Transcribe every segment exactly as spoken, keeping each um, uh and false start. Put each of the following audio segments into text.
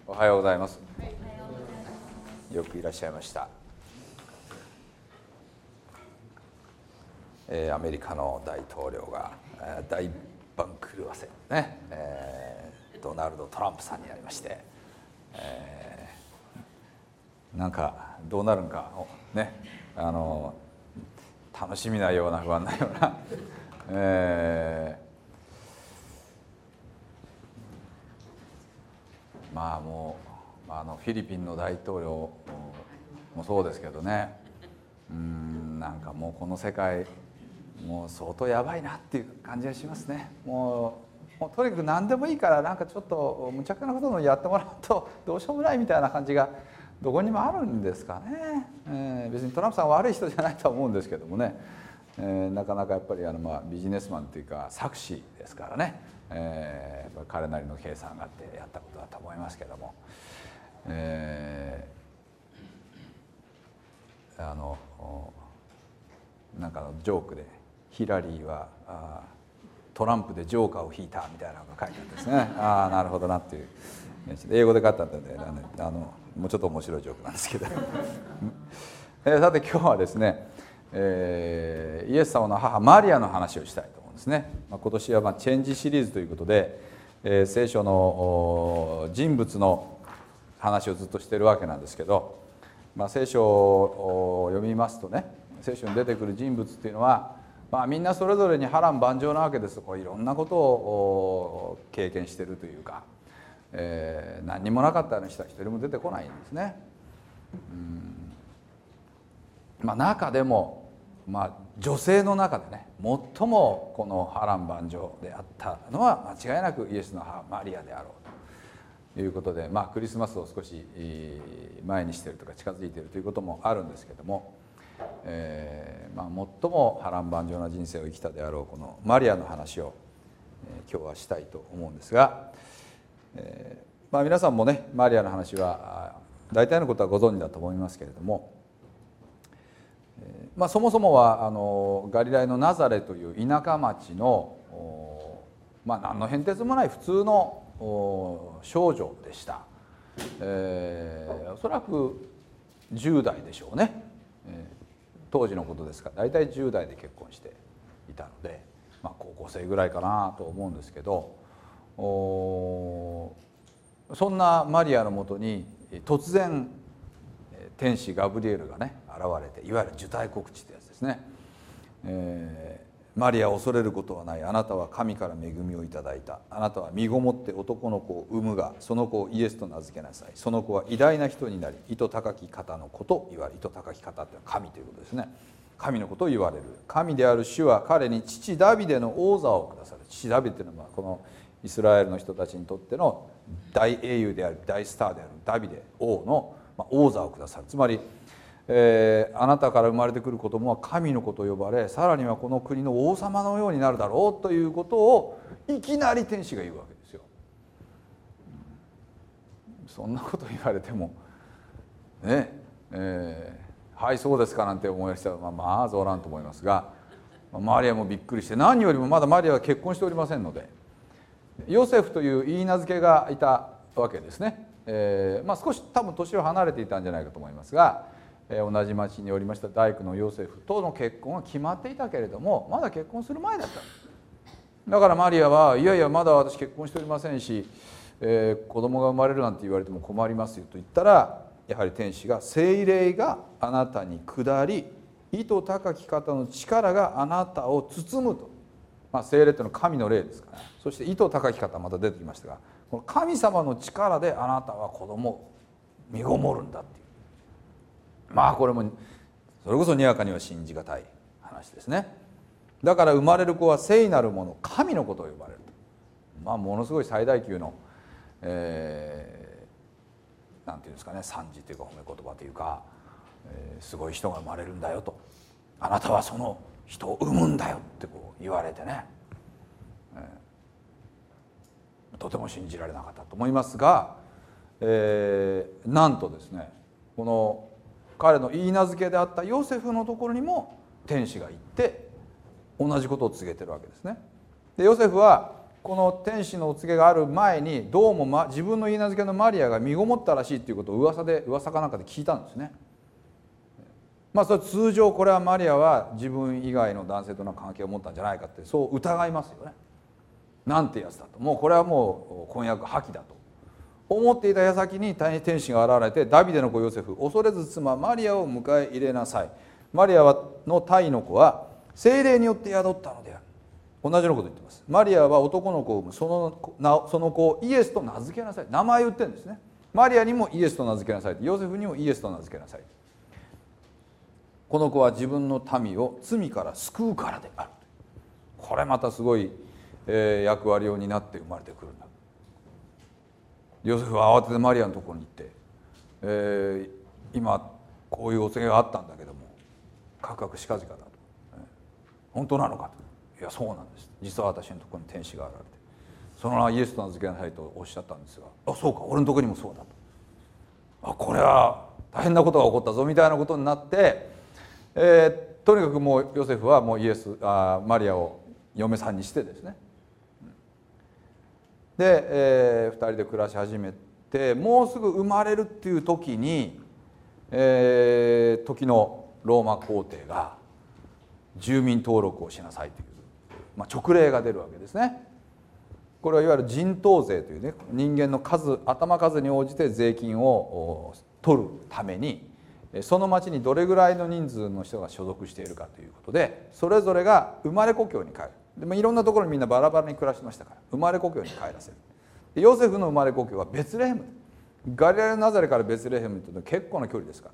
おはようございます。よくいらっしゃいました。えー、アメリカの大統領が、えー、大番狂わせ、ねえー、ドナルド・トランプさんになりまして、えー、なんかどうなるんかね、あの楽しみなような不安なような、えーまあもうあのフィリピンの大統領もそうですけどね、うーんなんかもうこの世界もう相当やばいなっていう感じがしますね。もう、もうとにかく何でもいいからなんかちょっと無茶苦なことをやってもらうとどうしようもないみたいな感じがどこにもあるんですかね。えー、別にトランプさんは悪い人じゃないとは思うんですけどもね、えー、なかなかやっぱりあの、まあ、ビジネスマンというか策士ですからね、えー、やっぱり彼なりの計算があってやったことだと思いますけども、えー、あのなんかのジョークでヒラリーはあトランプでジョーカーを引いたみたいなのが書いてあるんですね。ああなるほどなっていう、英語で書いてあったんであのもうちょっと面白いジョークなんですけどえさて今日はですね、えー、イエス様の母マリアの話をしたいと思うんですね。まあ、今年はまあチェンジシリーズということで、えー、聖書の人物の話をずっとしているわけなんですけど、まあ、聖書を読みますとね、聖書に出てくる人物っていうのは、まあ、みんなそれぞれに波乱万丈なわけです。こういろんなことを経験しているというか、えー、何にもなかったような人は一人も出てこないんですね。うんまあ、中でも、まあ、女性の中でね最もこの波乱万丈であったのは間違いなくイエスの母マリアであろうということで、まあ、クリスマスを少し前にしているとか近づいているということもあるんですけども、えーまあ、最も波乱万丈な人生を生きたであろうこのマリアの話を、えー、今日はしたいと思うんですが、えーまあ、皆さんもねマリアの話は大体のことはご存知だと思いますけれども、まあ、そもそもはあのガリラヤのナザレという田舎町の、まあ、何の変哲もない普通の少女でした。えー、おそらくじゅう代でしょうね、えー、当時のことですから大体じゅう代で結婚していたので、まあ、高校生ぐらいかなと思うんですけど、そんなマリアのもとに突然天使ガブリエルがね現れて、いわゆる受胎告知ってやつですね、えー、マリア恐れることはない、あなたは神から恵みをいただいた、あなたは身ごもって男の子を産むがその子をイエスと名付けなさい、その子は偉大な人になり糸高き方のことを言われる。糸高き方ってのは神ということですね。神のことを言われる。神である主は彼に父ダビデの王座をくださる。父ダビデというのはこのイスラエルの人たちにとっての大英雄である大スターであるダビデ王の王座をくださる。つまり、えー、あなたから生まれてくる子供は神の子と呼ばれ、さらにはこの国の王様のようになるだろうということをいきなり天使が言うわけですよ。そんなこと言われてもねえー、はいそうですかなんて思い出したらまあまあそうなんと思いますが、マリアもびっくりして、何よりもまだマリアは結婚しておりませんので、ヨセフという言い名付けがいたわけですね。えーまあ、少し多分年を離れていたんじゃないかと思いますが、えー、同じ町におりました大工のヨセフとの結婚は決まっていたけれどもまだ結婚する前だった。だからマリアはいやいやまだ私結婚しておりませんし、えー、子供が生まれるなんて言われても困りますよと言ったら、やはり天使が聖霊があなたに下り糸高き方の力があなたを包むと、まあ、聖霊というのは神の霊ですから、そして糸高き方また出てきましたが、この神様の力であなたは子供を身ごもるんだっていう、まあこれもそれこそにわかには信じがたい話ですね。だから生まれる子は聖なるもの神の子と呼ばれると、まあものすごい最大級の、えー、なんていうんですかね、賛辞というか褒め言葉というか、えー、すごい人が生まれるんだよと、あなたはその人を産むんだよってこう言われてね、えー、とても信じられなかったと思いますが、えー、なんとですねこの彼の言い名付けであったヨセフのところにも天使が行って同じことを告げてるわけですね。でヨセフはこの天使のお告げがある前にどうも、ま、自分の言い名付けのマリアが身ごもったらしいっていうことを噂で噂かなんかで聞いたんですね。まあそれ通常これはマリアは自分以外の男性との関係を持ったんじゃないかってそう疑いますよね。なんてやつだと、もうこれはもう婚約破棄だと思っていた矢先に天使が現れて、ダビデの子ヨセフ、恐れず妻マリアを迎え入れなさい。マリアの胎の子は聖霊によって宿ったのである。同じようなこと言ってます。マリアは男の子を産む、そのその子をイエスと名付けなさい。名前を言ってるんですね。マリアにもイエスと名付けなさい、ヨセフにもイエスと名付けなさい。この子は自分の民を罪から救うからである。これまたすごい、えー、役割を担って生まれてくるんだ。ヨセフは慌ててマリアのところに行って、えー、今こういうお告げがあったんだけどもかくかくしかじかだと、本当なのかと。いやそうなんです、実は私のところに天使が現れてその名はイエスと名付けなさいとおっしゃったんですが、あそうか俺のところにもそうだと、あこれは大変なことが起こったぞみたいなことになって、えー、とにかくもうヨセフはもうイエスあマリアを嫁さんにしてですね、で、えー、ふたりで暮らし始めて、もうすぐ生まれるっていう時に、えー、時のローマ皇帝が住民登録をしなさいという、まあ、勅令が出るわけですね。これはいわゆる人頭税というね、人間の数頭数に応じて税金を取るために、その町にどれぐらいの人数の人が所属しているかということで、それぞれが生まれ故郷に帰る。でもいろんなところにみんなバラバラに暮らしてましたから、生まれ故郷に帰らせる。でヨセフの生まれ故郷はベツレヘム。ガリラヤのナザレからベツレヘムというのは結構な距離ですから、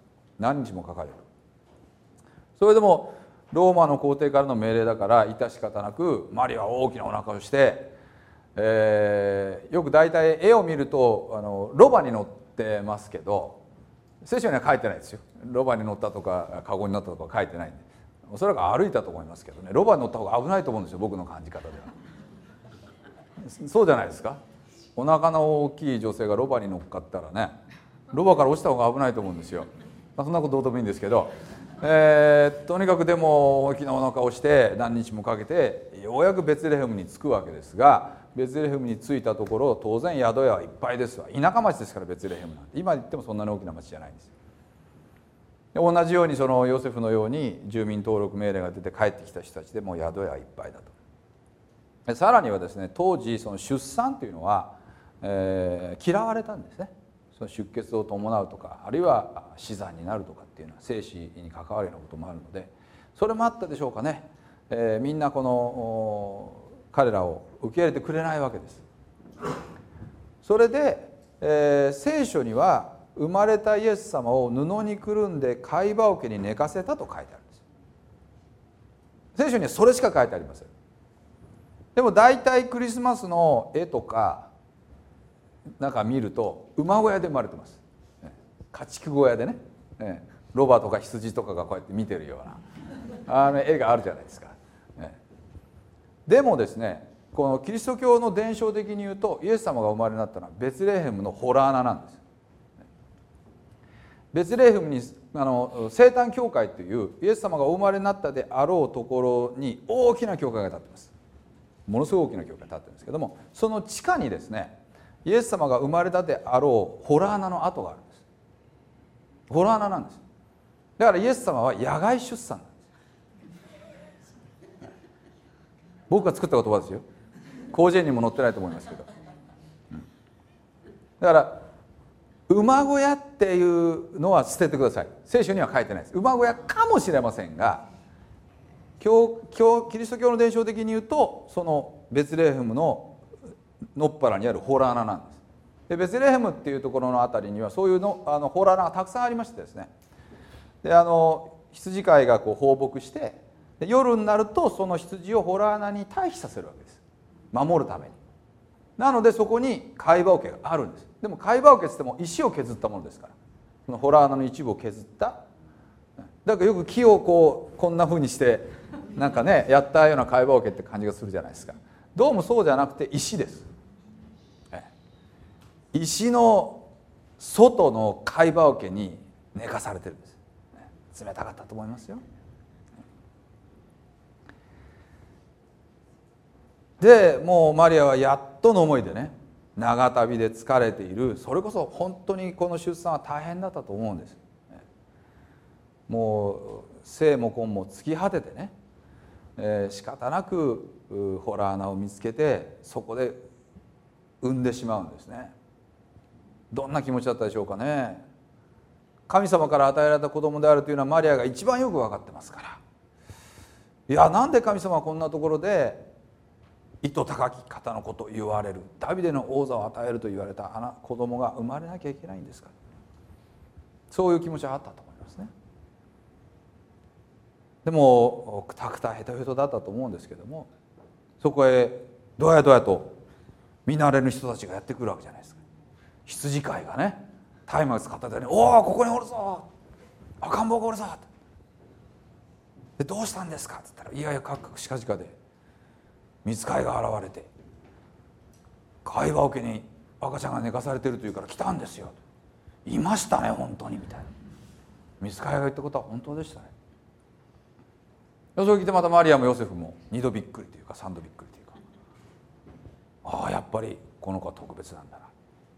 何日もかかる。それでもローマの皇帝からの命令だから致し方なくマリアは大きなお腹をして、えー、よく大体絵を見るとあのロバに乗ってますけど、聖書には書いてないですよ。ロバに乗ったとかカゴに乗ったとか書いてないんで、おそらく歩いたと思いますけどね。ロバに乗った方が危ないと思うんですよ、僕の感じ方では。そうじゃないですか。お腹の大きい女性がロバに乗っかったらね、ロバから落ちた方が危ないと思うんですよ。まあ、そんなことどうでもいいんですけど、えー、とにかくでも大きなお腹をして何日もかけてようやくベツレヘムに着くわけですが、ベツレヘムに着いたところ当然宿屋はいっぱいですわ。田舎町ですから、ベツレヘムなんて今言ってもそんなに大きな町じゃないんです。で同じようにそのヨセフのように住民登録命令が出て帰ってきた人たちでもう宿屋はいっぱいだと。さらにはですね、当時その出産というのは、えー、嫌われたんですね。その出血を伴うとか、あるいは死産になるとかっていうのは生死に関わるようなこともあるので、それもあったでしょうかね、えー、みんなこの彼らを受け入れてくれないわけです。それで、えー、聖書には生まれたイエス様を布にくるんで貝羽桶に寝かせたと書いてあるんです。聖書にはそれしか書いてありません。でも大体クリスマスの絵とかなんか見ると馬小屋で生まれてます。家畜小屋でね、ロバとか羊とかがこうやって見てるようなあの絵があるじゃないですか。でもですね、このキリスト教の伝承的に言うと、イエス様が生まれになったのはベツレヘムの洞穴なんです。ベツレヘムにあの生誕教会というイエス様がお生まれになったであろうところに大きな教会が建っています。ものすごい大きな教会が建ってるんですけども、その地下にですね、イエス様が生まれたであろう洞穴の跡があるんです。洞穴なんです。だからイエス様は野外出産なんです。僕が作った言葉ですよ。広辞苑にも載ってないと思いますけど、うん、だから馬小屋っていうのは捨ててください。聖書には書いてないです。馬小屋かもしれませんが、教教キリスト教の伝承的に言うと、そのベツレヘムののっぱらにある洞穴なんです。でベツレヘムっていうところのあたりにはそういうのあの洞穴がたくさんありましてですね、であの羊飼いがこう放牧して、で夜になるとその羊を洞穴に退避させるわけです。守るために。なのでそこに貝羽桶があるんです。でも貝羽桶って言っても石を削ったものですから、その洞穴の一部を削った、だからよく木をこうこんなふうにしてなんかねやったような貝羽桶って感じがするじゃないですか。どうもそうじゃなくて石です。石の外の貝羽桶に寝かされてるんです。冷たかったと思いますよ。 でもうマリアはやっとの思いでね、長旅で疲れている、それこそ本当にこの出産は大変だったと思うんです。もう生も根も尽き果ててね、えー、仕方なく洞穴を見つけてそこで産んでしまうんですね。どんな気持ちだったでしょうかね。神様から与えられた子供であるというのはマリアが一番よく分かってますから、いや、なんで神様はこんなところで意図高き方のことを言われる、ダビデの王座を与えると言われたあの子供が生まれなきゃいけないんですか。そういう気持ちはあったと思いますね。でもくたくたヘトヘトだったと思うんですけども、そこへどやどやと見慣れぬ人たちがやってくるわけじゃないですか。羊飼いがね、松明片手に「おお、ここにおるぞ、赤ん坊がおるぞ」で「どうしたんですか?」って言ったら、いやいやかっかくしかじかで御使いが現れて「貝羽桶に赤ちゃんが寝かされてるというから来たんですよ」いましたね本当にみたいな。御使いが言ったことは本当でしたね。それを聞いてまたマリアもヨセフも二度びっくりというか三度びっくりというか、ああやっぱりこの子は特別なんだな。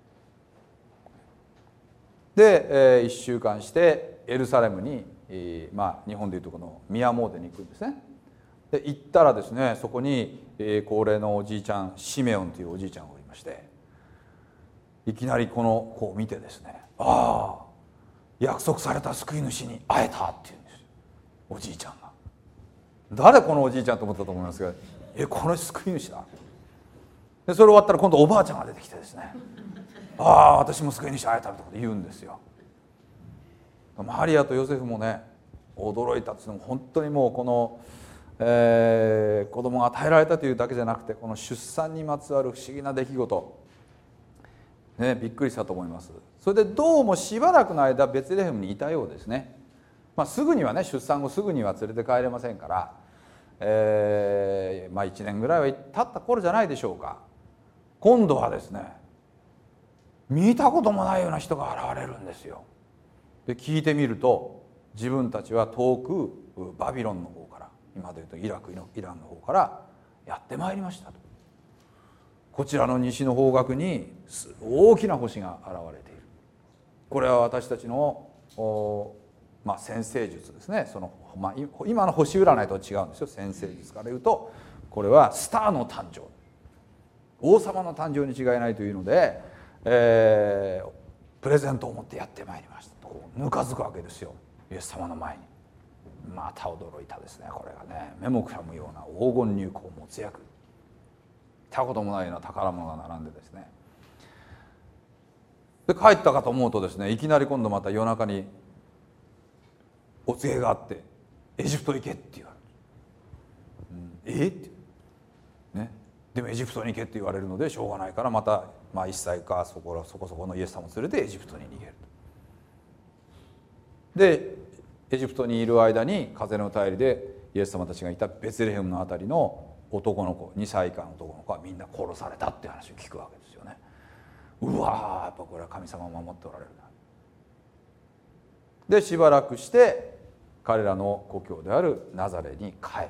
で、えー、いっしゅうかんしてエルサレムに、えー、まあ日本でいうとこの宮詣に行くんですね。で行ったらですね、そこに、えー、高齢のおじいちゃんシメオンというおじいちゃんがおりまして、いきなりこの子を見てですね、ああ約束された救い主に会えたって言うんですよ、おじいちゃんが。誰このおじいちゃんと思ったと思いますが、えこの救い主だ。でそれ終わったら今度おばあちゃんが出てきてですね、ああ私も救い主会えたってこと言うんですよ。マリアとヨセフもね驚いたっていうのも、本当にもうこの、えー、子供が与えられたというだけじゃなくて、この出産にまつわる不思議な出来事、ね、びっくりしたと思います。それでどうもしばらくの間ベツレヘムにいたようですね。まあ、すぐにはね、出産後すぐには連れて帰れませんから、えーまあ、いちねんぐらいは経った頃じゃないでしょうか。今度はですね、見たこともないような人が現れるんですよ。で聞いてみると、自分たちは遠くバビロンの方から、今でいうとイラクのイランの方からやってまいりましたと。こちらの西の方角に大きな星が現れている。これは私たちのまあ、占星術ですね。その、まあ、今の星占いとは違うんですよ。占星術から言うと、これはスターの誕生、王様の誕生に違いないというので、えー、プレゼントを持ってやってまいりましたとこうぬかずくわけですよ、イエス様の前に。また驚いたですね。これがね、目もくらむような黄金入香没薬、見たこともないような宝物が並んでですね、で帰ったかと思うとですね、いきなり今度また夜中にお告げがあって、エジプト行けって言われる、うん、えって、ね、でもエジプトに行けって言われるのでしょうがないから、また、まあ、いっさいかそこそこそこのイエス様を連れてエジプトに逃げると。でエジプトにいる間に風の便りでイエス様たちがいたベツレヘムのあたりの男の子、にさい以下の男の子はみんな殺されたっていう話を聞くわけですよね。うわー、やっぱこれは神様を守っておられるな。でしばらくして彼らの故郷であるナザレに帰る。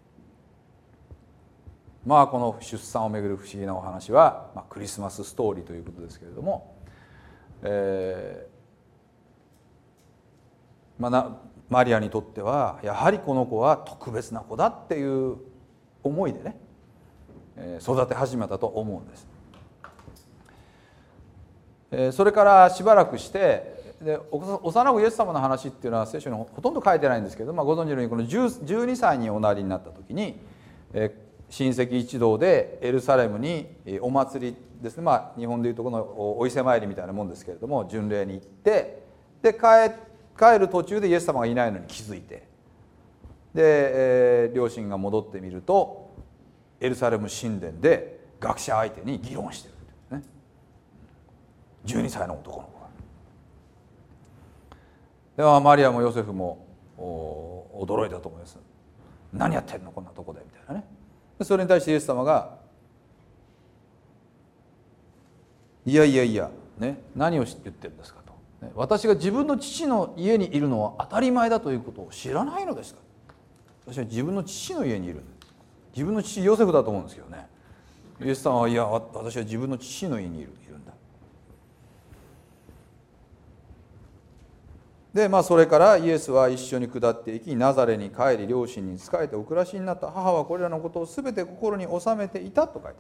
まあこの出産をめぐる不思議なお話は、まあ、クリスマスストーリーということですけれども、えーまあ、なマリアにとってはやはりこの子は特別な子だっていう思いでね、えー、育て始めたと思うんです。えー、それからしばらくしてで幼子イエス様の話っていうのは聖書にほとんど書いてないんですけど、まあ、ご存知のようにこのじゅうにさいにおなりになった時に、えー、親戚一同でエルサレムにお祭りですね、まあ、日本でいうとこのお伊勢参りみたいなもんですけれども、巡礼に行ってで 帰, 帰る途中でイエス様がいないのに気づいて、で、えー、両親が戻ってみるとエルサレム神殿で学者相手に議論してるんですね、じゅうにさいの男の子が。ではマリアもヨセフも驚いたと思います。何やってんのこんなとこでみたいなね。それに対してイエス様がいやいやいや、ね、何を言ってるんですかと、ね、私が自分の父の家にいるのは当たり前だということを知らないのですか。私は自分の父の家にいる、自分の父ヨセフだと思うんですけどね、 イエス様は、いや私は自分の父の家にいるいるんだ。でまあそれからイエスは一緒に下っていき、ナザレに帰り、両親に仕えてお暮らしになった。母はこれらのことをすべて心に収めていたと書いて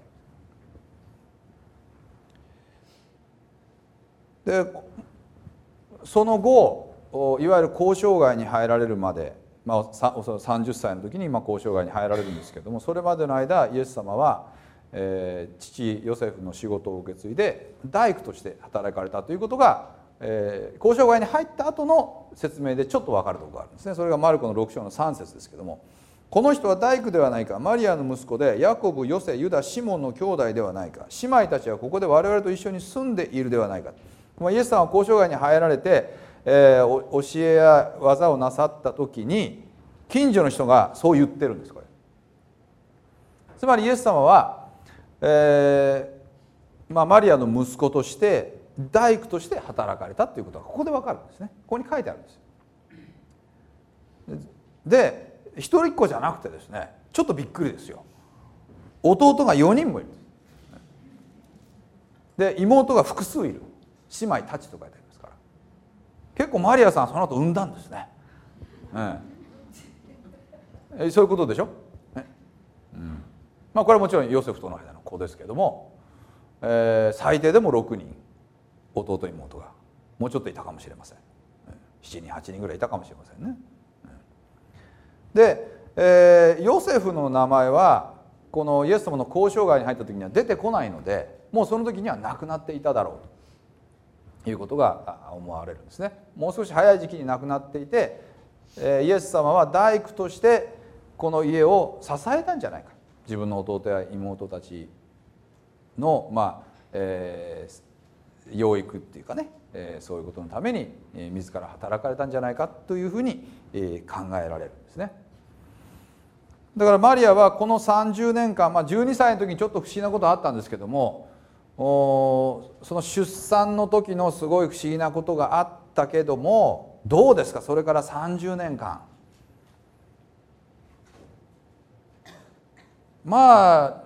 ある。でその後いわゆる交渉外に入られるまで、まあ、さんじゅっさいの時にまあ交渉外に入られるんですけども、それまでの間イエス様は、えー、父ヨセフの仕事を受け継いで大工として働かれたということが、えー、交渉外に入った後の説明でちょっと分かるところがあるんですね。それがマルコのろく章のさん節ですけども、この人は大工ではないか、マリアの息子でヤコブ、ヨセ、ユダ、シモンの兄弟ではないか、姉妹たちはここで我々と一緒に住んでいるではないか。イエス様は交渉外に入られて、えー、教えや技をなさった時に近所の人がそう言ってるんです。これつまりイエス様は、えーまあ、マリアの息子として大工として働かれたということがここで分かるんですね。ここに書いてあるんです。で一人っ子じゃなくてですね、ちょっとびっくりですよ。弟がよにんもいる。で妹が複数いる。姉妹たちと書いてありますから、結構マリアさんはその後産んだんですね。ええ、そういうことでしょ、ねうん、まあこれはもちろんヨセフとの間の子ですけども、えー、最低でもろくにん弟妹がもうちょっといたかもしれません。しちにんはちにんぐらいいたかもしれませんね。で、えー、ヨセフの名前はこのイエス様の交渉外に入った時には出てこないので、もうその時には亡くなっていただろうということが思われるんですね。もう少し早い時期に亡くなっていて、イエス様は大工としてこの家を支えたんじゃないか。自分の弟や妹たちの、まあえー、養育っていうかね、えー、そういうことのために自ら働かれたんじゃないかというふうに、えー、考えられるんですね。だからマリアはこのさんじゅうねんかん、まあ、じゅうにさいの時にちょっと不思議なことあったんですけども、その出産の時のすごい不思議なことがあったけども、どうですか、それからさんじゅうねんかん、まあ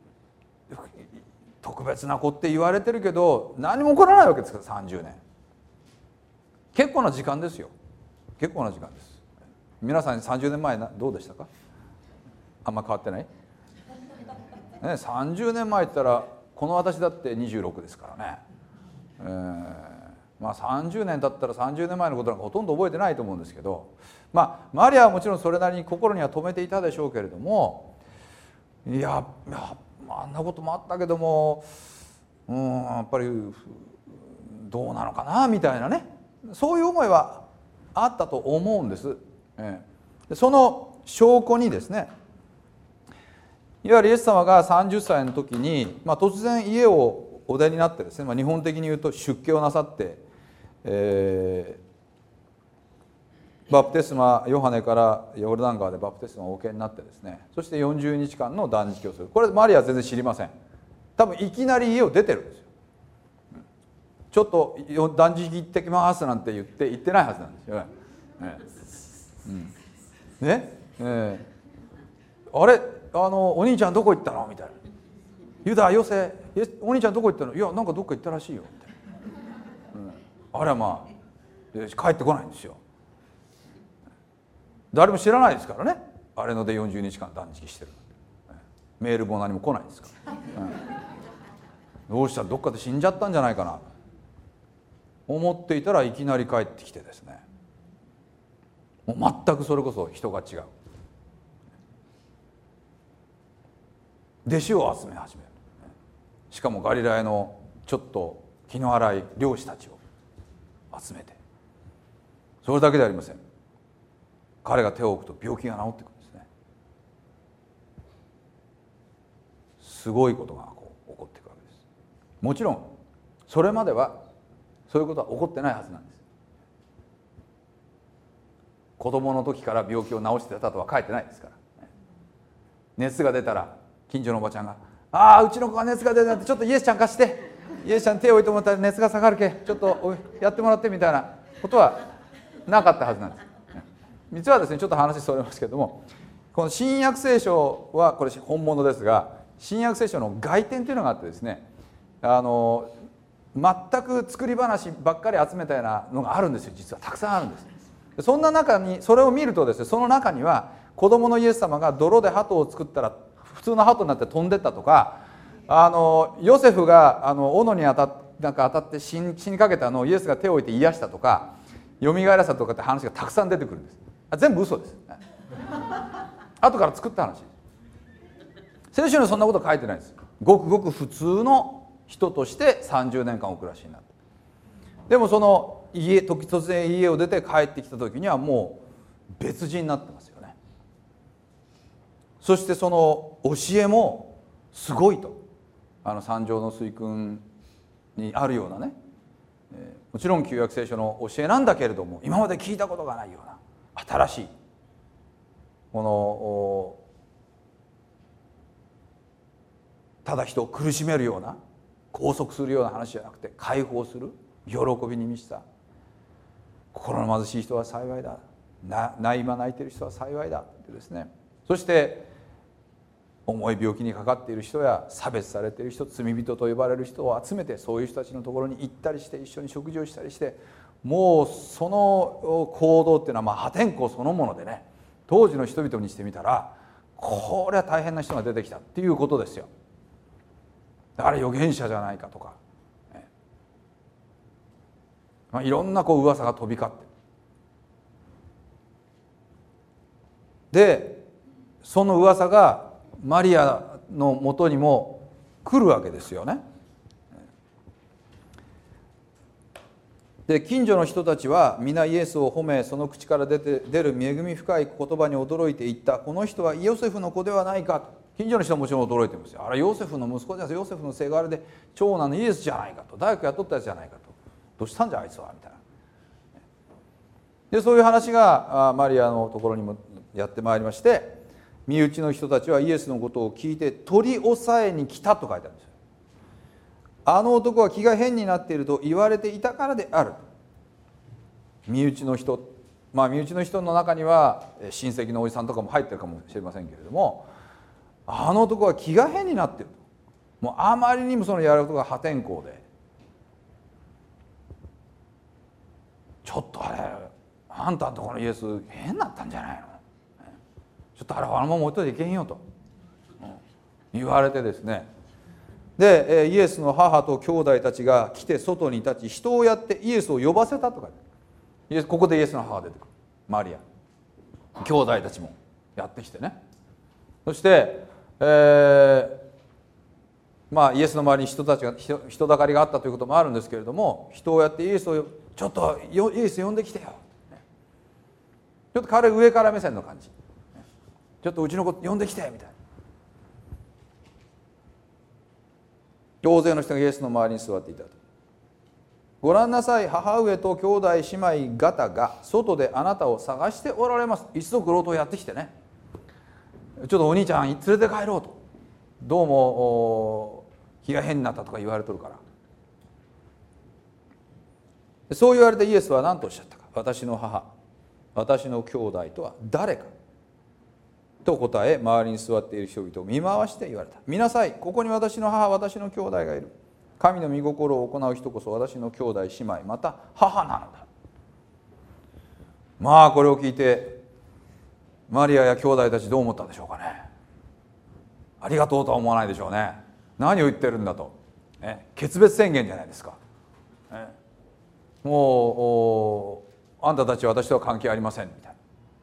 特別な子って言われてるけど何も起こらないわけですから、さんじゅうねん結構な時間ですよ。結構な時間です。皆さんさんじゅうねんまえどうでしたか？あんま変わってない、ね、さんじゅうねんまえって言ったらこの私だってにじゅうろくですからね、えー、まあさんじゅうねん経ったらさんじゅうねんまえのことなんかほとんど覚えてないと思うんですけど、まあマリアはもちろんそれなりに心には留めていたでしょうけれども、いや、いやあんなこともあったけども、うん、やっぱりどうなのかなみたいなね、そういう思いはあったと思うんです。えー、その証拠にですね、いわゆるイエス様がさんじゅっさいの時に、まあ、突然家をお出になってですね、まあ、日本的に言うと出家をなさって、えー、バプテスマヨハネからヨルダン川でバプテスマをお受けになってですね、そしてよんじゅうにちかんの断食をする。これマリアは全然知りません。多分いきなり家を出てるんですよ。ちょっと断食行ってきますなんて言って行ってないはずなんですよね。ね、うんねえー、あれあのお兄ちゃんどこ行ったのみたいな。ユダヨセお兄ちゃんどこ行ったの？いやなんかどっか行ったらしいよみたいな、うん、あれはまあ帰ってこないんですよ。誰も知らないですからね、あれのでよんじゅうにちかん断食してる。メールも何も来ないですから、うん、どうしたらどっかで死んじゃったんじゃないかな思っていたらいきなり帰ってきてですね、もう全くそれこそ人が違う。弟子を集め始める。しかもガリラヤのちょっと気の荒い漁師たちを集めて、それだけではありません。彼が手を置くと病気が治ってくるんですね。すごいことがこう起こっていくわけです。もちろんそれまではそういうことは起こってないはずなんです。子供の時から病気を治してたとは書いてないですから。熱が出たら近所のおばちゃんが「ああうちの子が熱が出たってちょっとイエスちゃん貸して、イエスちゃんに手を置いてもらったら熱が下がるけちょっとやってもらって」みたいなことはなかったはずなんです。実はですね、ちょっと話それますけれども、この新約聖書はこれ本物ですが、 新約聖書の外典というのがあってですね、あの全く作り話ばっかり集めたようなのがあるんですよ。実はたくさんあるんです。そんな中にそれを見るとですね、その中には子供のイエス様が泥で鳩を作ったら普通の鳩になって飛んでったとか、あのヨセフがあの斧に当たっなんか当たって死に、死にかけたのをイエスが手を置いて癒したとか、よみがえらせたとかって話がたくさん出てくるんです。全部嘘です。後から作った話です。聖書にはそんなこと書いてないです。ごくごく普通の人としてさんじゅうねんかんお暮らしになった。でもその家時突然家を出て帰ってきた時にはもう別人になってますよね。そしてその教えもすごいと、あの三条の水訓にあるようなね、えー、もちろん旧約聖書の教えなんだけれども、今まで聞いたことがないような新しいこのただ人を苦しめるような拘束するような話じゃなくて、解放する喜びに満ちた、心の貧しい人は幸いだ、なない今泣いている人は幸いだってですね。そして重い病気にかかっている人や差別されている人、罪人と呼ばれる人を集めて、そういう人たちのところに行ったりして一緒に食事をしたりして、もうその行動っていうのはまあ破天荒そのものでね、当時の人々にしてみたらこれは大変な人が出てきたっていうことですよ。だから預言者じゃないかとか、ね、まあ、いろんなこう噂が飛び交って、でその噂がマリアのもとにも来るわけですよね。で近所の人たちは皆イエスを褒め、その口から出て出る恵み深い言葉に驚いていった。この人はヨセフの子ではないかと。近所の人はもちろん驚いてますよ。あれヨセフの息子です、ヨセフのせがれで長男のイエスじゃないかと、大工雇ったやつじゃないかと、どうしたんじゃあいつはみたいな。でそういう話がマリアのところにもやってまいりまして、身内の人たちはイエスのことを聞いて取り押さえに来たと書いてあるんですよ。あの男は気が変になっていると言われていたからである。身内の人、まあ身内の人の中には親戚のおじさんとかも入ってるかもしれませんけれども、あの男は気が変になっていると、もうあまりにもそのやることが破天荒で、ちょっとあれあんたのところのイエス変になったんじゃないの、ちょっとあれあのまま置いといていけんよと言われてですね。でイエスの母と兄弟たちが来て外に立ち、人をやってイエスを呼ばせたとか、ここでイエスの母が出てくる、マリア、兄弟たちもやってきてね。そして、えー、まあイエスの周りに人たちが 人, 人だかりがあったということもあるんですけれども、人をやってイエスをちょっとイエス呼んできてよ、ちょっと彼上から目線の感じ、ちょっとうちの子呼んできてみたいな。大勢の人がイエスの周りに座っていたと。ご覧なさい、母上と兄弟姉妹方が外であなたを探しておられます。一足郎とやってきてね、ちょっとお兄ちゃん連れて帰ろうと、どうも気が変になったとか言われとるから。そう言われてイエスは何とおっしゃったか。私の母、私の兄弟とは誰かと答え、周りに座っている人々を見回して言われた。見なさい、ここに私の母、私の兄弟がいる。神の御心を行う人こそ私の兄弟姉妹、また母なのだ。まあこれを聞いてマリアや兄弟たちどう思ったでしょうかね。ありがとうとは思わないでしょうね。何を言ってるんだと、ね、決別宣言じゃないですか、ね、もうあんたたちは私とは関係ありませんみたいな。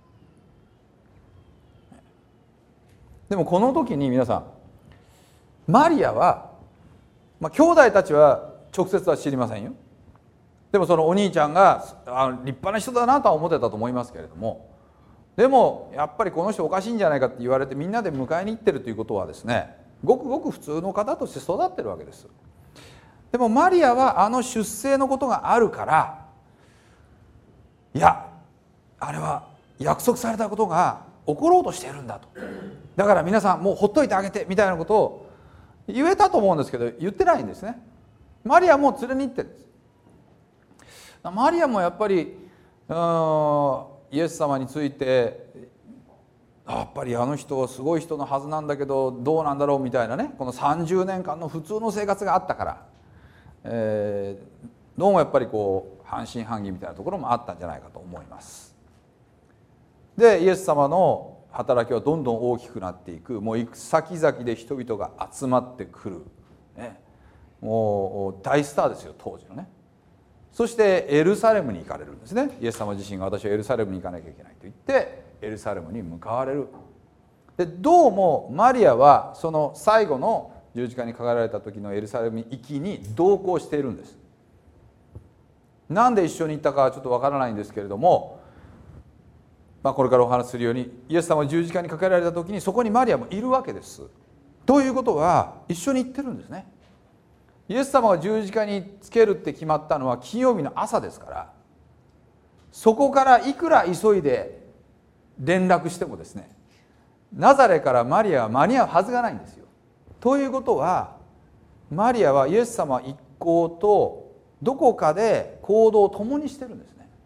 でもこの時に皆さん、マリアは、まあ、兄弟たちは直接は知りませんよ。でもそのお兄ちゃんがあ立派な人だなとは思ってたと思いますけれども、でもやっぱりこの人おかしいんじゃないかって言われてみんなで迎えに行ってるということはですね、ごくごく普通の方として育ってるわけです。でもマリアはあの出生のことがあるから、いやあれは約束されたことが起ころうとしているんだと、だから皆さんもうほっといてあげてみたいなことを言えたと思うんですけど、言ってないんですね。マリアも連れに行ってるんです。マリアもやっぱりイエス様についてやっぱりあの人はすごい人のはずなんだけどどうなんだろうみたいなね、このさんじゅうねんかんの普通の生活があったから、えー、どうもやっぱりこう半信半疑みたいなところもあったんじゃないかと思います。でイエス様の働きはどんどん大きくなっていく。もう行く先々で人々が集まってくる、ね、もう大スターですよ当時のね。そしてエルサレムに行かれるんですね。イエス様自身が私はエルサレムに行かなきゃいけないと言ってエルサレムに向かわれる。でどうもマリアはその最後の十字架にかかられた時のエルサレムに行きに同行しているんです。なんで一緒に行ったかはちょっとわからないんですけれども、まあ、これからお話しするようにイエス様が十字架にかけられた時にそこにマリアもいるわけです。ということは一緒に行ってるんですね。イエス様が十字架につけるって決まったのは金曜日の朝ですから、そこからいくら急いで連絡してもですね、ナザレからマリアは間に合うはずがないんですよ。ということはマリアはイエス様一行とどこかで行動を共にしてるんですね。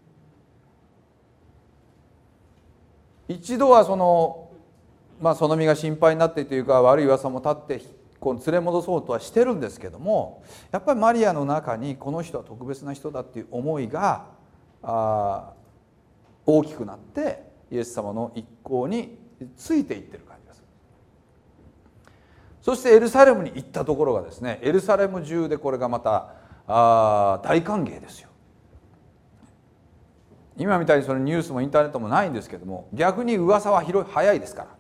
一度はその、まあ、その身が心配になってというか悪い噂も立ってこう連れ戻そうとはしてるんですけども、やっぱりマリアの中にこの人は特別な人だっていう思いがあ大きくなってイエス様の一行についていってる感じがする。そしてエルサレムに行ったところがですね、エルサレム中でこれがまたあ大歓迎ですよ。今みたいにそのニュースもインターネットもないんですけども、逆に噂は広い早いですから、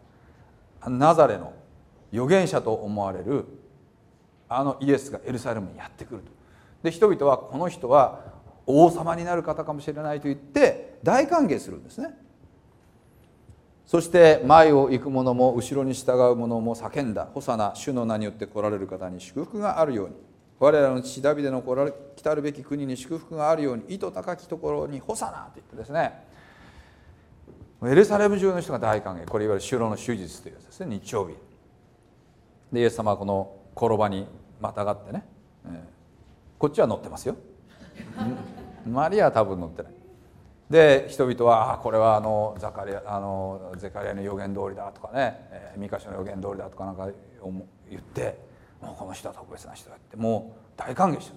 ナザレの預言者と思われるあのイエスがエルサレムにやってくると。で人々はこの人は王様になる方かもしれないと言って大歓迎するんですね。そして前を行く者も後ろに従う者も叫んだ。ホサナ、主の名によって来られる方に祝福があるように、我らの父ダビデの来たるべき国に祝福があるように、意図高きところにホサナと言ってですね、エルサレム中の人が大歓迎。これいわゆる城の手術というやつですね、日曜日でイエス様はこの転ばにまたがってね、えー、こっちは乗ってますよマリアは多分乗ってない。で人々はあこれはあのザカリアあのゼカリアの予言通りだとかね、えー、ミカシの予言通りだとかなんか言って、もうこの人は特別な人だってもう大歓迎してる。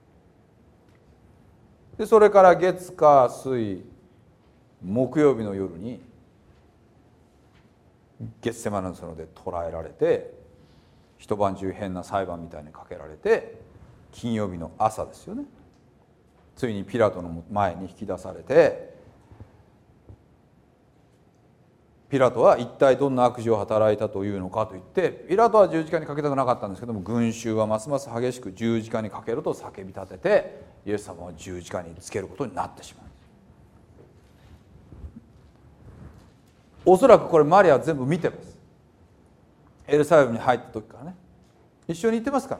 でそれから月火水木曜日の夜にゲッセマネの園で捕らえられて、一晩中変な裁判みたいにかけられて、金曜日の朝ですよね、ついにピラトの前に引き出されて、ピラトは一体どんな悪事を働いたというのかと言って、ピラトは十字架にかけたくなかったんですけども、群衆はますます激しく十字架にかけろと叫び立てて、イエス様を十字架につけることになってしまう。おそらくこれマリアは全部見てます。エルサレムに入った時からね、一緒に行ってますから。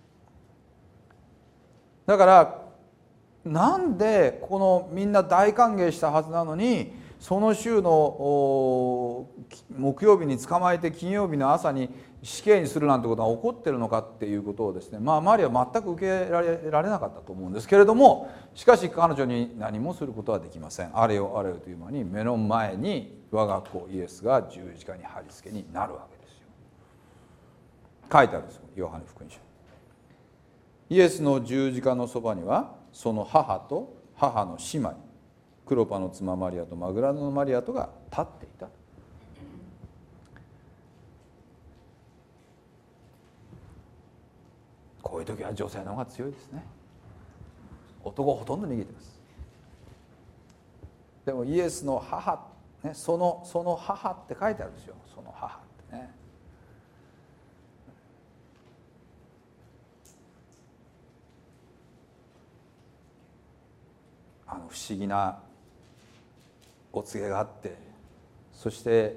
だからなんでこのみんな大歓迎したはずなのに、その週の木曜日に捕まえて金曜日の朝に死刑にするなんてことが起こってるのかっていうことをですね、まあマリアは全く受けられられなかったと思うんですけれども、しかし彼女に何もすることはできません。あれよあれよという間に目の前に我が子イエスが十字架に貼り付けになるわけですよ。書いてあるんですよ、ヨハネ福音書。イエスの十字架のそばにはその母と母の姉妹、クロパの妻マリアとマグラノのマリアとが立っていた。こういう時は女性の方が強いですね。男ほとんど逃げてます。でもイエスの母、ね、そのその母って書いてあるんですよ。その母ってね。あの不思議なお告げがあって、そして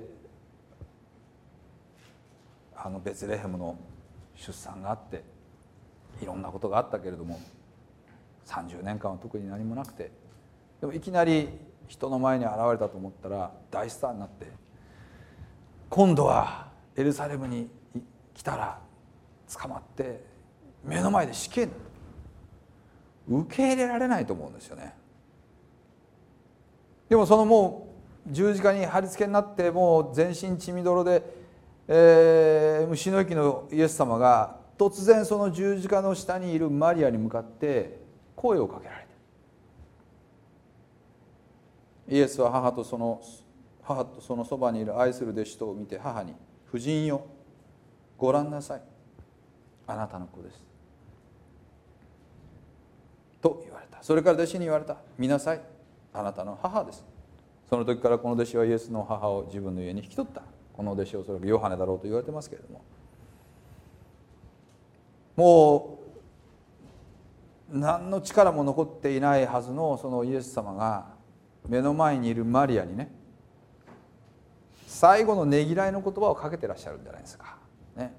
あのベツレヘムの出産があって、いろんなことがあったけれども、さんじゅうねんかんは特に何もなくて、でもいきなり人の前に現れたと思ったら大スターになって、今度はエルサレムに来たら捕まって目の前で死刑になる。受け入れられないと思うんですよね。でもそのも十字架に貼り付けになってもう全身血みどろで、えー、虫の息のイエス様が突然その十字架の下にいるマリアに向かって声をかけられて、イエスは母とその母とそのそばにいる愛する弟子とを見て母に、夫人よ、ご覧なさい、あなたの子ですと言われた。それから弟子に言われた。見なさい、あなたの母です。その時からこの弟子はイエスの母を自分の家に引き取った。この弟子をおそらくヨハネだろうと言われてますけれども、もう何の力も残っていないはずのそのイエス様が目の前にいるマリアにね、最後のねぎらいの言葉をかけてらっしゃるんじゃないですか、ね、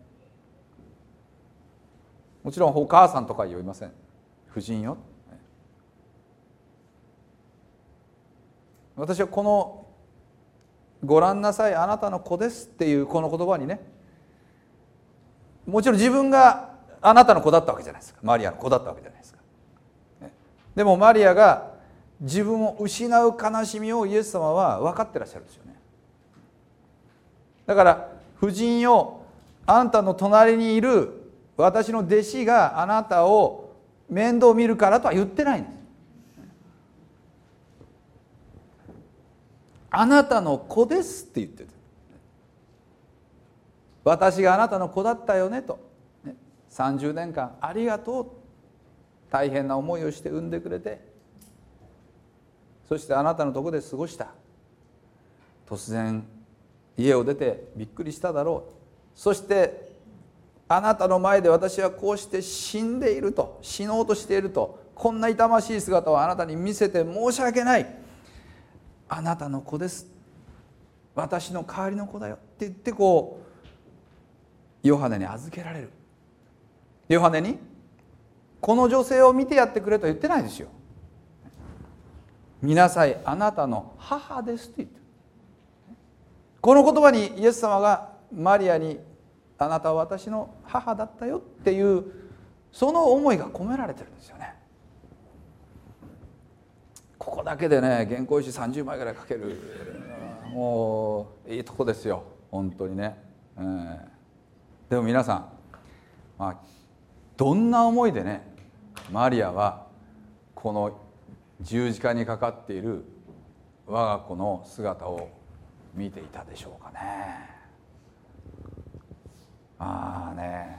もちろんお母さんとか言いません。夫人よ、私はこのご覧なさい、あなたの子ですっていうこの言葉にね、もちろん自分があなたの子だったわけじゃないですか。マリアの子だったわけじゃないですか。でもマリアが自分を失う悲しみをイエス様は分かってらっしゃるんですよね。だから夫人よ、あんたの隣にいる私の弟子があなたを面倒見るからとは言ってないんです。あなたの子ですって言ってる。私があなたの子だったよねと、ね、さんじゅうねんかんありがとう、大変な思いをして産んでくれて、そしてあなたのところで過ごした。突然家を出てびっくりしただろう。そしてあなたの前で私はこうして死んでいると、死のうとしていると、こんな痛ましい姿をあなたに見せて申し訳ない、あなたの子です、私の代わりの子だよって言って、こうヨハネに預けられる。ヨハネにこの女性を見てやってくれと言ってないですよ。見なさい、あなたの母ですと言ってる。この言葉にイエス様がマリアに、あなたは私の母だったよっていう、その思いが込められてるんですよね。ここだけでね、原稿用紙さんじゅうまいぐらい書ける、もういいとこですよ本当にね、えー、でも皆さん、まあ、どんな思いでねマリアはこの十字架にかかっている我が子の姿を見ていたでしょうかね。ああね、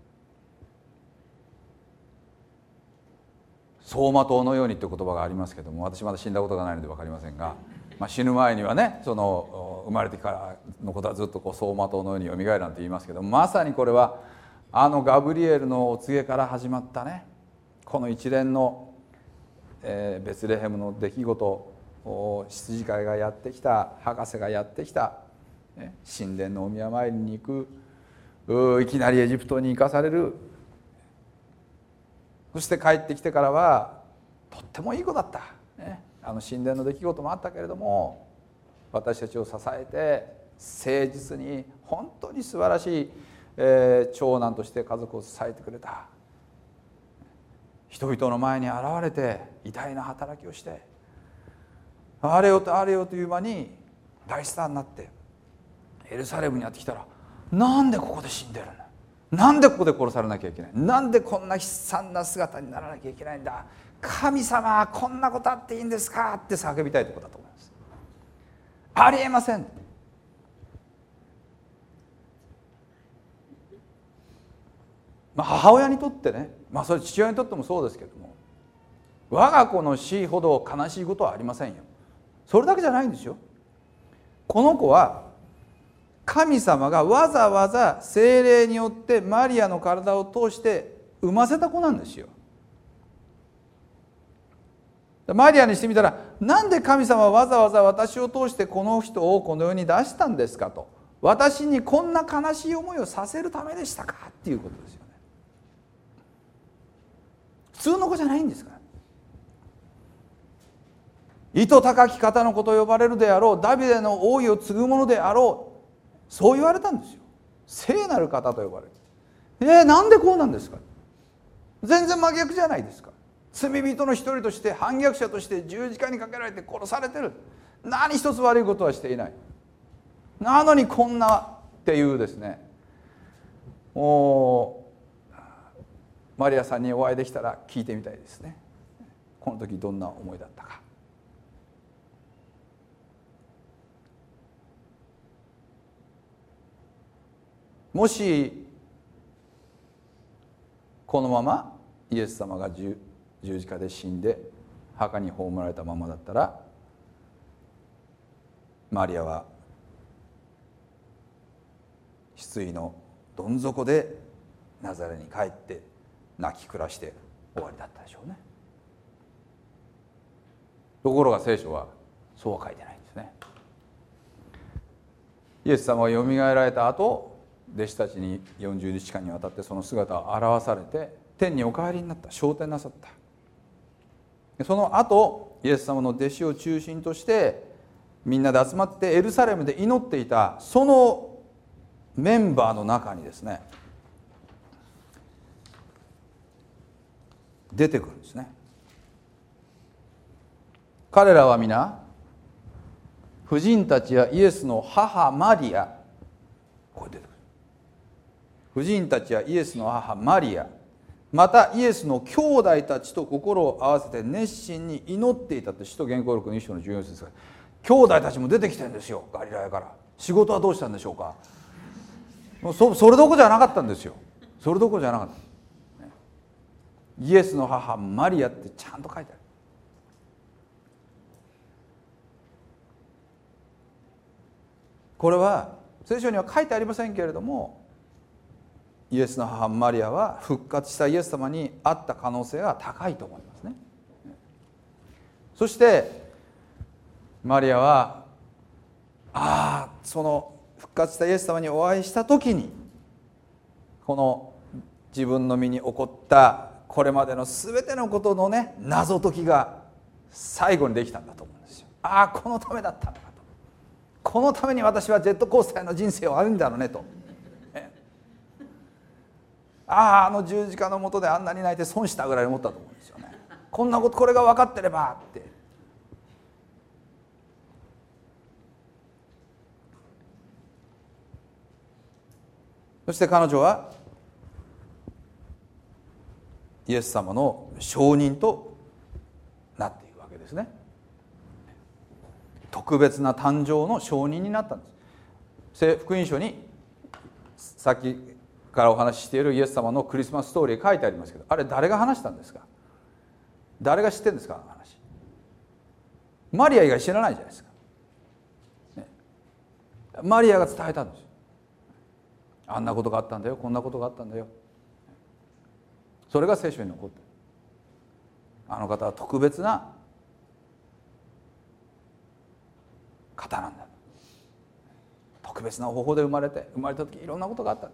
走馬灯のようにって言葉がありますけども、私まだ死んだことがないので分かりませんが、まあ、死ぬ前にはね、その生まれてからのことはずっとこう走馬灯のようによみがえるなんて言いますけど、まさにこれはあのガブリエルのお告げから始まったね、この一連の、えー、ベツレヘムの出来事、羊飼いがやってきた、博士がやってきた、ね、神殿のお宮参りに行く、いきなりエジプトに行かされる、そして帰ってきてからはとってもいい子だった、ね、あの神殿の出来事もあったけれども、私たちを支えて誠実に本当に素晴らしい、えー、長男として家族を支えてくれた。人々の前に現れて偉大な働きをして、あれよとあれよという間に大スターになってエルサレムにやってきたら、なんでここで死んでるの、なんでここで殺されなきゃいけない、なんでこんな悲惨な姿にならなきゃいけないんだ、神様こんなことあっていいんですかって叫びたいところだと思います。ありえません。まあ、母親にとってね、まあそれ父親にとってもそうですけども、我が子の死ほど悲しいことはありませんよ。それだけじゃないんですよ。この子は神様がわざわざ聖霊によってマリアの体を通して産ませた子なんですよ。マリアにしてみたら、なんで神様はわざわざ私を通してこの人をこの世に出したんですかと、私にこんな悲しい思いをさせるためでしたかっていうことですよね。普通の子じゃないんですから。糸高き方の子と呼ばれるであろう、ダビデの王位を継ぐ者であろう、そう言われたんですよ。聖なる方と呼ばれる。えー、なんでこうなんですか。全然真逆じゃないですか。罪人の一人として、反逆者として十字架にかけられて殺されてる。 何一つ悪いことはしていない。なのにこんなっていうですね、もうマリアさんにお会いできたら聞いてみたいですね。この時どんな思いだったか。もしこのままイエス様が十字架で死んで墓に葬られたままだったら、マリアは失意のどん底でナザレに帰って泣き暮らして終わりだったでしょうね。ところが聖書はそうは書いてないんですね。イエス様がよみがえられた後、弟子たちによんじゅうにちかんにわたってその姿を表されて天にお帰りになった、昇天なさった。その後イエス様の弟子を中心としてみんなで集まってエルサレムで祈っていたそのメンバーの中にですね、出てくるんですね。彼らは皆婦人たちやイエスの母マリア、こう出てくる。婦人たちやイエスの母マリア、またイエスの兄弟たちと心を合わせて熱心に祈っていたと使徒言行録の一章のじゅうよん節ですが、兄弟たちも出てきてるんですよ、ガリラヤから。仕事はどうしたんでしょうか。もう そ, それどころじゃなかったんですよ。それどころじゃなかった。イエスの母マリアってちゃんと書いてある。これは聖書には書いてありませんけれども、イエスの母マリアは復活したイエス様に会った可能性が高いと思いますね。そしてマリアは、ああ、その復活したイエス様にお会いした時に、この自分の身に起こったこれまでの全てのことのね、謎解きが最後にできたんだと思うんですよ。ああ、このためだったのかと、このために私はジェットコースターの人生を歩んだのねと、ああ、あの十字架の下であんなに泣いて損したぐらい思ったと思うんですよね。こんなこと、これが分かってればって。そして彼女はイエス様の証人となっているわけですね。特別な誕生の証人になったんです。福音書にさっきからお話ししているイエス様のクリスマスストーリー書いてありますけど、あれ誰が話したんですか。誰が知ってるんですか、あの話。マリア以外知らないじゃないですか、ね、マリアが伝えたんですよ。あんなことがあったんだよ、こんなことがあったんだよ。それが聖書に残っている。あの方は特別な方なんだ。特別な方法で生まれて、生まれた時いろんなことがあった。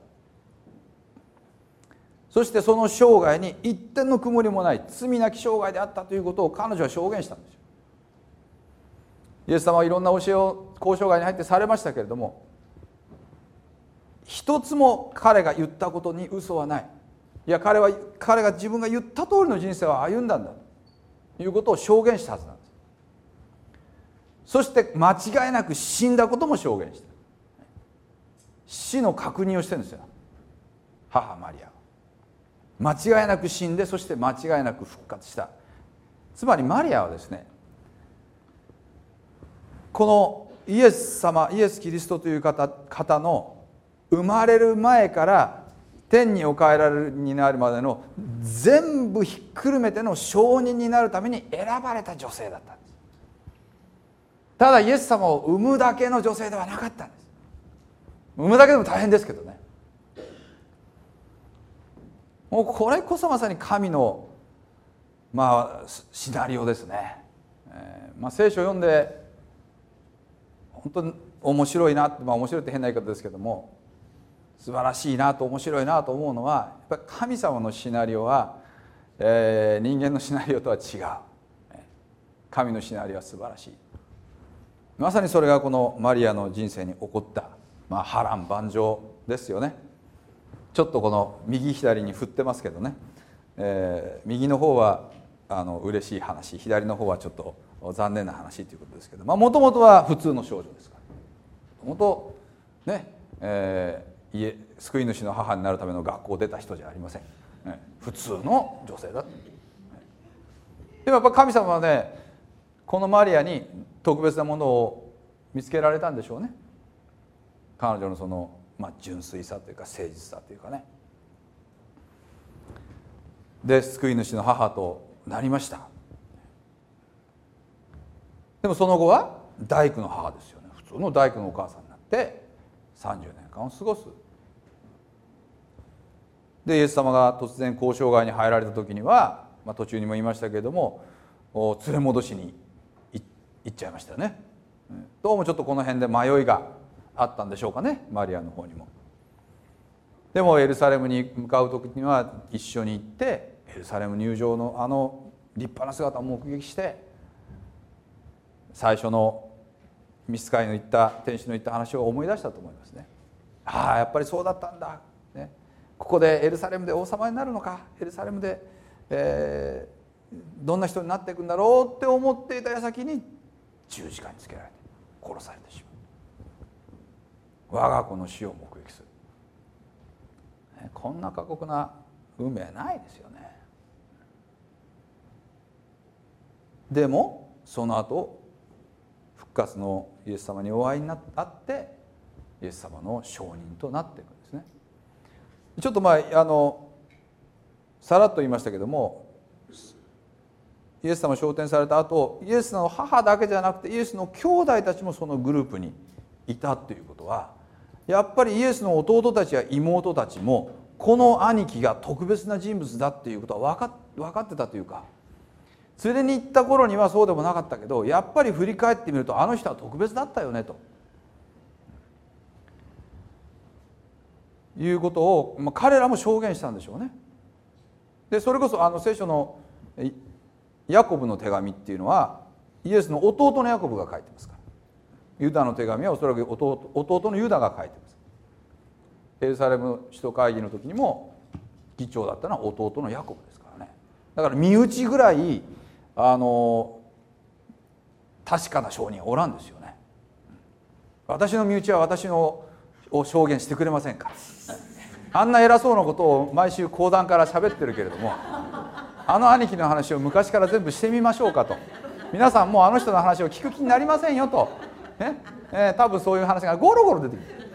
そしてその生涯に一点の曇りもない罪なき生涯であったということを彼女は証言したんですよ。イエス様はいろんな教えを交渉外に入ってされましたけれども、一つも彼が言ったことに嘘はない。いや、彼は彼が自分が言った通りの人生を歩んだんだということを証言したはずなんです。そして間違いなく死んだことも証言した。死の確認をしてるんですよ、母マリアは。間違いなく死んで、そして間違いなく復活した。つまりマリアはですね、このイエス様、イエス・キリストという方、方の生まれる前から天にお帰られるになるまでの全部ひっくるめての証人になるために選ばれた女性だったんです。ただイエス様を産むだけの女性ではなかったんです。産むだけでも大変ですけどね。もうこれこそまさに神のまあシナリオですね。えーまあ、聖書を読んで本当に面白いなって、まあ、面白いって変な言い方ですけども、素晴らしいなと面白いなと思うのは、やっぱり神様のシナリオは、えー、人間のシナリオとは違う。神のシナリオは素晴らしい。まさにそれがこのマリアの人生に起こった、まあ、波乱万丈ですよね。ちょっとこの右左に振ってますけどね、えー、右の方はあの嬉しい話、左の方はちょっと残念な話ということですけど、もともとは普通の少女ですからもともとね、えー、家救い主の母になるための学校を出た人じゃありません、ね、普通の女性だった。でもやっぱ神様はね、このマリアに特別なものを見つけられたんでしょうね。彼女のその、まあ、純粋さというか誠実さというかね。で救い主の母となりました。でもその後は大工の母ですよね。普通の大工のお母さんになってさんじゅうねんかんを過ごす。でイエス様が突然交渉外に入られた時には、まあ、途中にも言いましたけれども連れ戻しに行っちゃいましたよね。どうもちょっとこの辺で迷いがあったんでしょうかね、マリアの方にも。でもエルサレムに向かう時には一緒に行って、エルサレム入場のあの立派な姿を目撃して、最初の召使いの言った天使の言った話を思い出したと思いますね。ああやっぱりそうだったんだ、ね、ここでエルサレムで王様になるのか、エルサレムで、えー、どんな人になっていくんだろうって思っていた矢先に十字架につけられて殺されてしまう。我が子の死を目撃する。こんな過酷な運命はないですよね。でもその後復活のイエス様にお会いになってイエス様の証人となっていくんですね。ちょっとまああのさらっと言いましたけども、イエス様昇天された後、イエスの母だけじゃなくてイエスの兄弟たちもそのグループにいたということは、やっぱりイエスの弟たちや妹たちもこの兄貴が特別な人物だっていうことは分か、分かってたというか、連れに行った頃にはそうでもなかったけど、やっぱり振り返ってみるとあの人は特別だったよねということを、まあ、彼らも証言したんでしょうね。でそれこそあの聖書のヤコブの手紙っていうのはイエスの弟のヤコブが書いてますから、ユダの手紙はおそらく 弟, 弟のユダが書いてます。エルサレム首都会議の時にも議長だったのは弟のヤコブですからね。だから身内ぐらいあの確かな証人はおらんですよね。私の身内は私のを証言してくれませんか。あんな偉そうなことを毎週講談から喋ってるけれども、あの兄貴の話を昔から全部してみましょうかと。皆さんもうあの人の話を聞く気になりませんよと、ねえー、多分そういう話がゴロゴロ出てくる。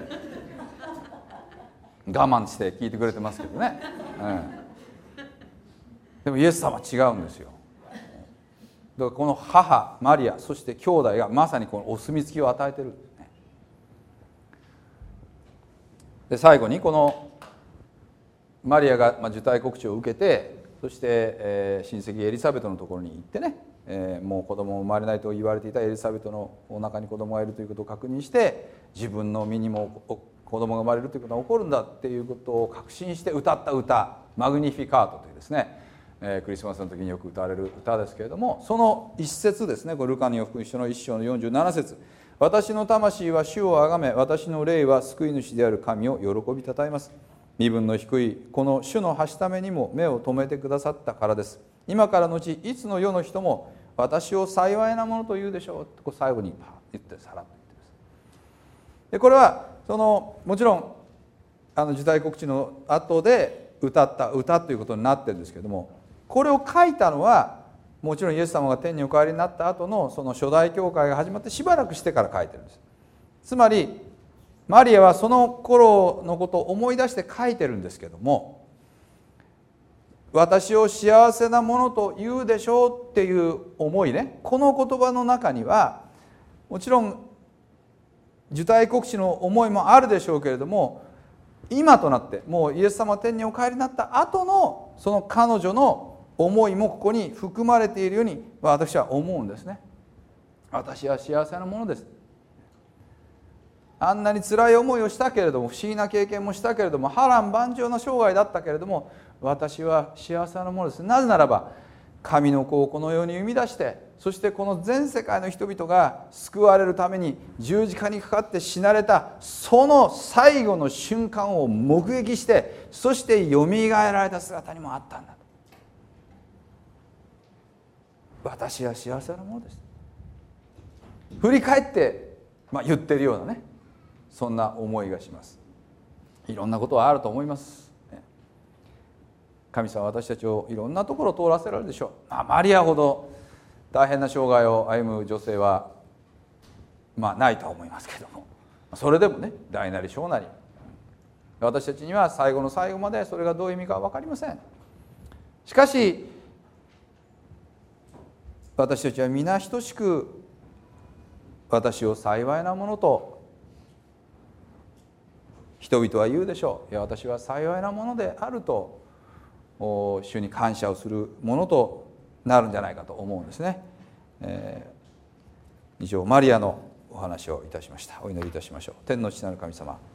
我慢して聞いてくれてますけどね、うん、でもイエス様は違うんですよ。だからこの母マリア、そして兄弟がまさにこのお墨付きを与えてるんですね。で最後にこのマリアが受胎告知を受けて、そして、えー、親戚エリザベトのところに行ってね、えー、もう子供生まれないと言われていたエリザベトのお腹に子供がいるということを確認して、自分の身にも子供が生まれるということが起こるんだっていうことを確信して歌った歌、マグニフィカートというですね、えー、クリスマスの時によく歌われる歌ですけれども、その一節ですね、これルカの福音書の一章のよんじゅうなな節、私の魂は主をあがめ、私の霊は救い主である神を喜びたたえます。身分の低いこの主のはしためにも目を留めてくださったからです。今からのちいつの世の人も私を幸いなものと言うでしょうと最後に言ってさらっと言ってます。でこれはそのもちろんあの受胎告知の後で歌った歌ということになってるんですけれども、これを書いたのはもちろんイエス様が天にお帰りになった後のその初代教会が始まってしばらくしてから書いてるんです。つまりマリアはその頃のことを思い出して書いてるんですけども、私を幸せなものと言うでしょうっていう思いね、この言葉の中にはもちろん受胎告知の思いもあるでしょうけれども、今となってもうイエス様が天にお帰りになった後のその彼女の思いもここに含まれているように私は思うんですね。私は幸せなものです。あんなに辛い思いをしたけれども、不思議な経験もしたけれども、波乱万丈な生涯だったけれども、私は幸せなものです。なぜならば神の子をこの世に生み出して、そしてこの全世界の人々が救われるために十字架にかかって死なれたその最後の瞬間を目撃して、そしてよみがえられた姿にもあったんだと。 私は幸せなものです。振り返って、まあ、言ってるようなね、そんな思いがします。いろんなことはあると思います。神様は私たちをいろんなところを通らせられるでしょう。まあ、マリアほど大変な生涯を歩む女性はまあないとは思いますけども、それでもね、大なり小なり、私たちには最後の最後までそれがどういう意味かは分かりません。しかし私たちは皆等しく私を幸いなものと人々は言うでしょう。いや、私は幸いなものであると主に感謝をするものとなるんじゃないかと思うんですね。えー、以上マリアのお話をいたしました。お祈りいたしましょう。天の父なる神様、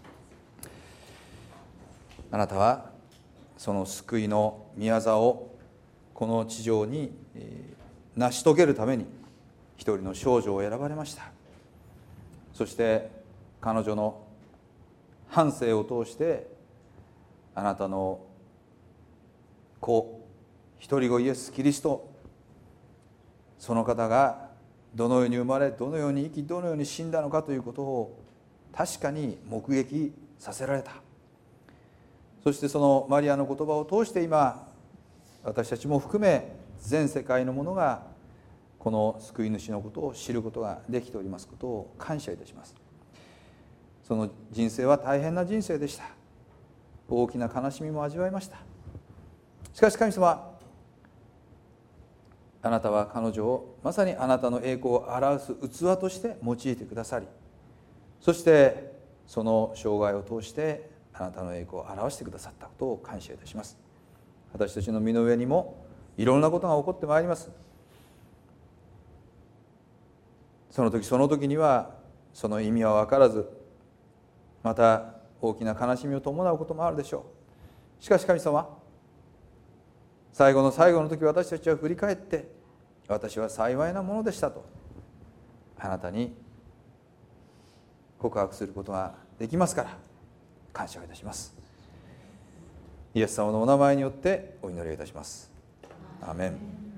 あなたはその救いの御業をこの地上に成し遂げるために一人の少女を選ばれました。そして彼女の半生を通してあなたの子一人子イエス・キリスト、その方がどのように生まれ、どのように生き、どのように死んだのかということを確かに目撃させられた。そしてそのマリアの言葉を通して今私たちも含め全世界の者がこの救い主のことを知ることができておりますことを感謝いたします。その人生は大変な人生でした。大きな悲しみも味わいました。しかし神様、あなたは彼女をまさにあなたの栄光を表す器として用いてくださり、そしてその生涯を通してあなたの栄光を表してくださったことを感謝いたします。私たちの身の上にもいろんなことが起こってまいります。その時その時にはその意味は分からず、また大きな悲しみを伴うこともあるでしょう。しかし神様、最後の最後の時、私たちは振り返って私は幸いなものでしたとあなたに告白することができますから感謝をいたします。イエス様のお名前によってお祈りいたします。アーメン。